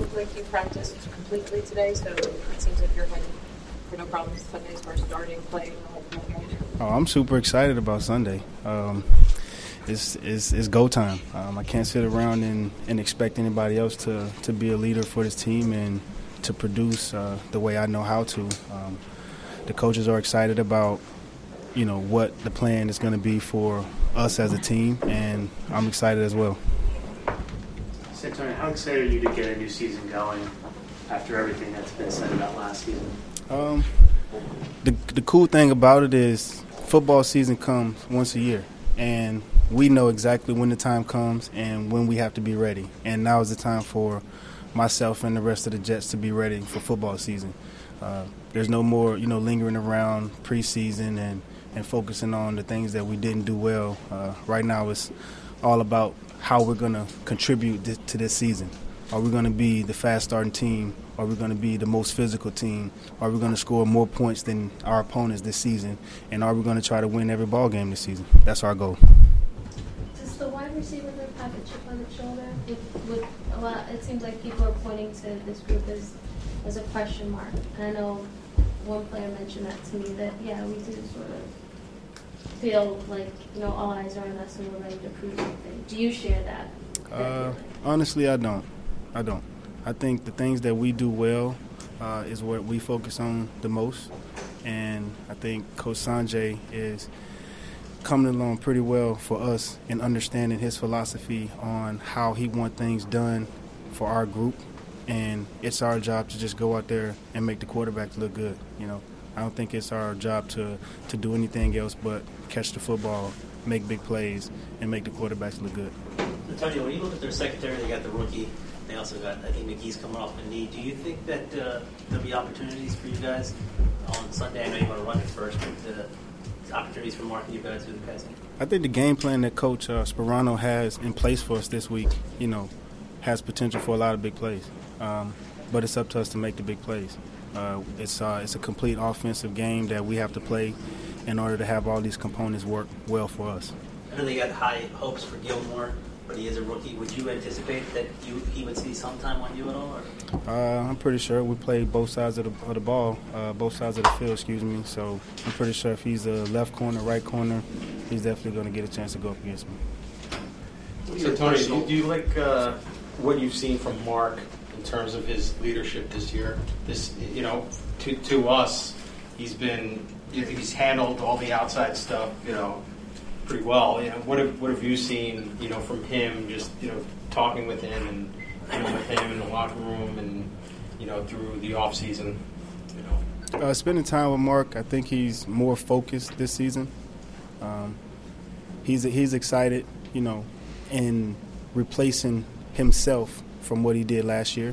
look like you practiced completely today, so it seems like you're headed for no problems Sunday as far as starting, playing, and the whole game. Oh, I'm super excited about Sunday. It's go time. I can't sit around and expect anybody else to be a leader for this team and to produce the way I know how to. The coaches are excited about, what the plan is going to be for us as a team, and I'm excited as well. Tony, how excited are you to get a new season going after everything that's been said about last season? The cool thing about it is football season comes once a year, and we know exactly when the time comes and when we have to be ready. And now is the time for myself and the rest of the Jets to be ready for football season. There's no more, lingering around preseason and focusing on the things that we didn't do well. Right now it's all about how we're going to contribute to this season. Are we going to be the fast-starting team? Are we going to be the most physical team? Are we going to score more points than our opponents this season? And are we going to try to win every ball game this season? That's our goal. Does the wide receiver group have a chip on its shoulder? With a lot, it seems like people are pointing to this group as a question mark. And I know one player mentioned that to me, that, we do sort of feel like, all eyes are on us and we're ready to prove something. Do you share that? Honestly, I don't. I think the things that we do well is what we focus on the most. And I think Coach Sanjay is coming along pretty well for us in understanding his philosophy on how he wants things done for our group. And it's our job to just go out there and make the quarterbacks look good. I don't think it's our job to do anything else but catch the football, make big plays, and make the quarterbacks look good. Antonio, when you look at their secondary, they got the rookie. They also got, I think, McGee's coming off a knee. Do you think that there'll be opportunities for you guys on Sunday? I know you want to run it first, but opportunities for marking you guys through the passing? I think the game plan that Coach Sperano has in place for us this week, has potential for a lot of big plays. But it's up to us to make the big plays. It's a complete offensive game that we have to play in order to have all these components work well for us. I know they got high hopes for Gilmore, but he is a rookie. Would you anticipate that he would see some time on you at all? Or? I'm pretty sure we played both sides of the ball, both sides of the field, So I'm pretty sure if he's a left corner, right corner, he's definitely going to get a chance to go up against me. So, Tony, do you like what you've seen from Mark in terms of his leadership this year? To us, he's handled all the outside stuff, pretty well. What have you seen, from him? Just talking with him and with him in the locker room and through the off season. Spending time with Mark, I think he's more focused this season. He's excited, in replacing himself from what he did last year.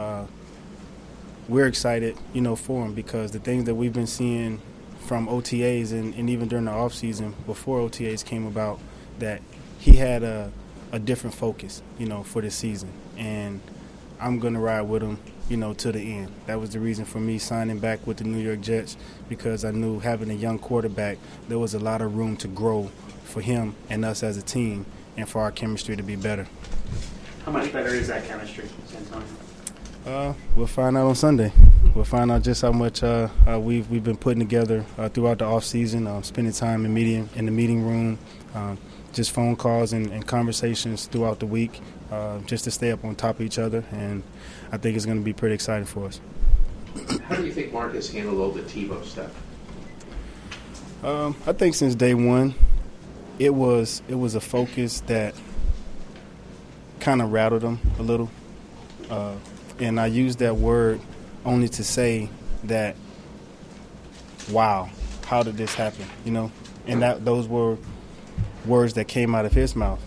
We're excited, for him because the things that we've been seeing from OTAs and even during the offseason before OTAs came about, that he had a different focus, for this season. And I'm going to ride with him, to the end. That was the reason for me signing back with the New York Jets, because I knew having a young quarterback, there was a lot of room to grow for him and us as a team and for our chemistry to be better. How much better is that chemistry, Antonio? We'll find out on Sunday. We'll find out just how much we've been putting together throughout the off season, spending time in the meeting room, just phone calls and conversations throughout the week, just to stay up on top of each other. And I think it's going to be pretty exciting for us. How do you think Mark has handled all the Tebow stuff? I think since day one, it was a focus that kind of rattled him a little. And I use that word only to say that, wow, how did this happen, And those were words that came out of his mouth.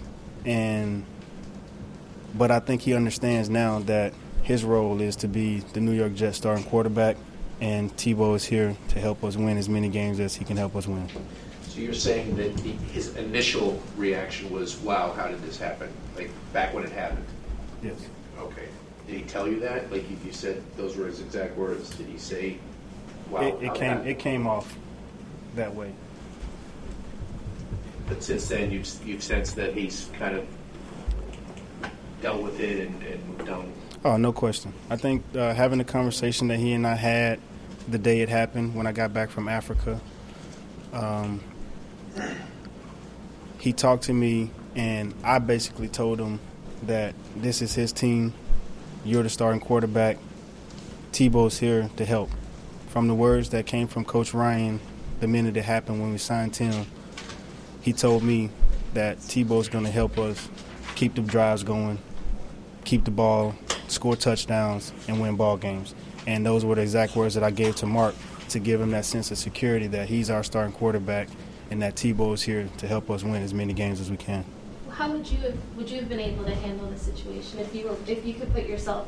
But I think he understands now that his role is to be the New York Jets starting quarterback, and Tebow is here to help us win as many games as he can help us win. So you're saying that his initial reaction was, wow, how did this happen? Like back when it happened? Yes. Okay. Did he tell you that? Like you said, those were his exact words. Did he say, wow? It came off that way. But since then, you've sensed that he's kind of dealt with it and moved on. Oh, no question. I think having the conversation that he and I had the day it happened when I got back from Africa, he talked to me, and I basically told him that this is his team. You're the starting quarterback. Tebow's here to help. From the words that came from Coach Ryan the minute it happened when we signed Tim, he told me that Tebow's going to help us keep the drives going, keep the ball, score touchdowns, and win ball games. And those were the exact words that I gave to Mark to give him that sense of security that he's our starting quarterback and that Tebow is here to help us win as many games as we can. How would you have been able to handle the situation if you could put yourself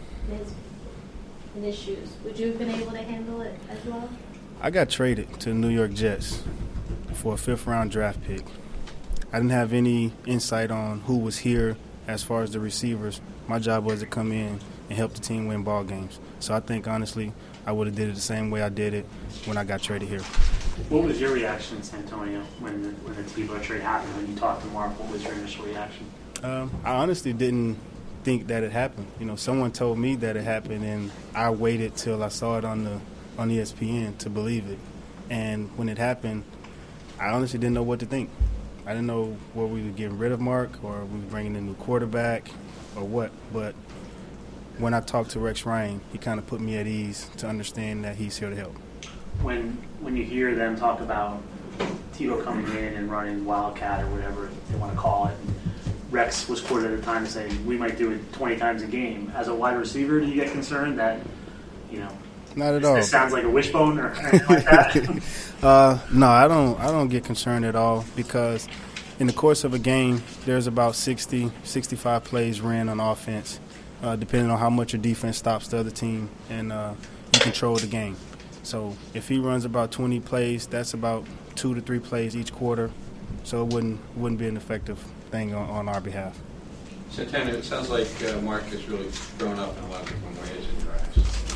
in his shoes? Would you have been able to handle it as well? I got traded to the New York Jets for a 5th-round draft pick. I didn't have any insight on who was here as far as the receivers. My job was to come in and help the team win ball games. So I think, honestly, I would have did it the same way I did it when I got traded here. What was your reaction in San Antonio when the Tebow trade happened? When you talked to Mark, what was your initial reaction? I honestly didn't think that it happened. You know, someone told me that it happened, and I waited till I saw it on ESPN to believe it. And when it happened, I honestly didn't know what to think. I didn't know whether we were getting rid of Mark or we were bringing a new quarterback or what. But when I talked to Rex Ryan, he kind of put me at ease to understand that he's here to help. When you hear them talk about Tebow coming in and running Wildcat or whatever they want to call it, Rex was quoted at the time saying, we might do it 20 times a game. As a wide receiver, do you get concerned that, not at all. This sounds like a wishbone or anything like that? No, I don't get concerned at all because in the course of a game, there's about 60, 65 plays ran on offense, depending on how much your defense stops the other team, and you control the game. So if he runs about 20 plays, that's about 2 to 3 plays each quarter. So it wouldn't be an effective thing on our behalf. Santana, it sounds like Mark has really grown up in a lot of different ways in drafts.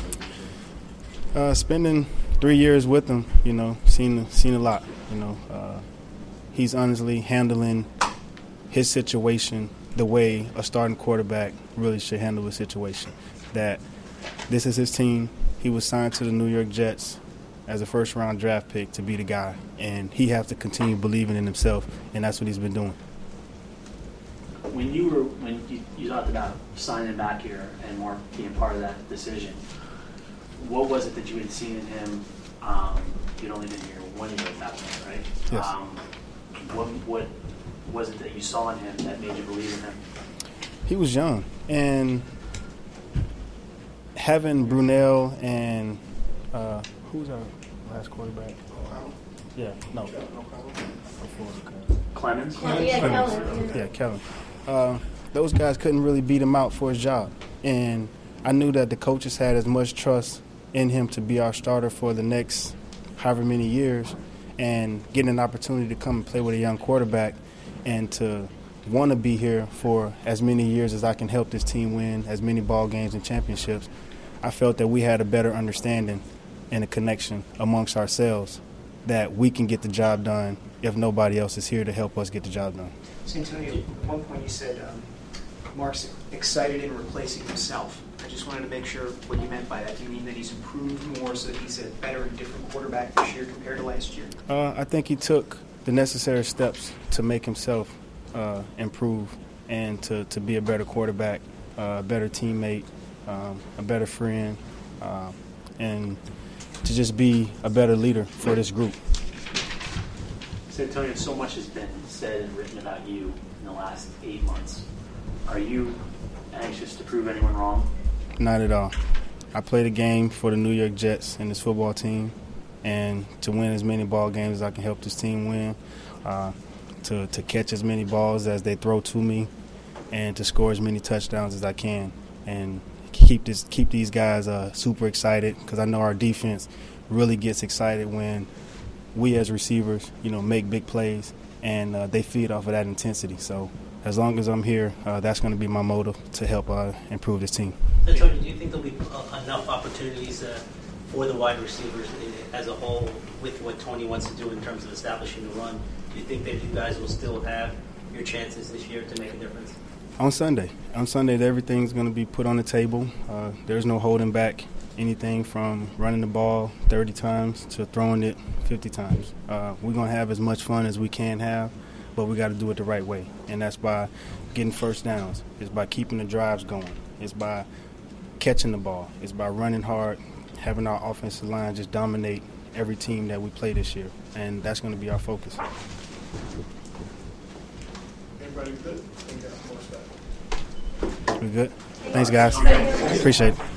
Spending 3 years with him, seen a lot. He's honestly handling his situation the way a starting quarterback really should handle a situation. That this is his team. He was signed to the New York Jets as a 1st-round draft pick to be the guy, and he has to continue believing in himself, and that's what he's been doing. When you talked about signing back here and Mark being part of that decision, what was it that you had seen in him? You'd only been here 1 year at that point, right? Yes. What was it that you saw in him that made you believe in him? He was young, and having Brunell and who was our last quarterback? Yeah, no. Clemens? Kellen. Those guys couldn't really beat him out for his job. And I knew that the coaches had as much trust in him to be our starter for the next however many years, and getting an opportunity to come and play with a young quarterback and to want to be here for as many years as I can help this team win as many ball games and championships. I felt that we had a better understanding and a connection amongst ourselves that we can get the job done if nobody else is here to help us get the job done. Santonio, at one point you said Mark's excited in replacing himself. I just wanted to make sure what you meant by that. Do you mean that he's improved more so that he's a better and different quarterback this year compared to last year? I think he took the necessary steps to make himself improve and to be a better quarterback, a better teammate, a better friend, and to just be a better leader for this group. Santonio, so much has been said and written about you in the last 8 months. Are you anxious to prove anyone wrong? Not at all. I played a game for the New York Jets and this football team, and to win as many ball games as I can help this team win, to catch as many balls as they throw to me, and to score as many touchdowns as I can, and keep these guys super excited, because I know our defense really gets excited when we as receivers, make big plays, and they feed off of that intensity. So as long as I'm here, that's going to be my motive to help improve this team. So, Tony, do you think there'll be enough opportunities for the wide receivers as a whole with what Tony wants to do in terms of establishing the run? Do you think that you guys will still have your chances this year to make a difference? On Sunday, everything's going to be put on the table. There's no holding back anything from running the ball 30 times to throwing it 50 times. We're going to have as much fun as we can have, but we got to do it the right way, and that's by getting first downs. It's by keeping the drives going. It's by catching the ball. It's by running hard, having our offensive line just dominate every team that we play this year, and that's going to be our focus. Everybody good? We good? Thanks, guys. Appreciate it.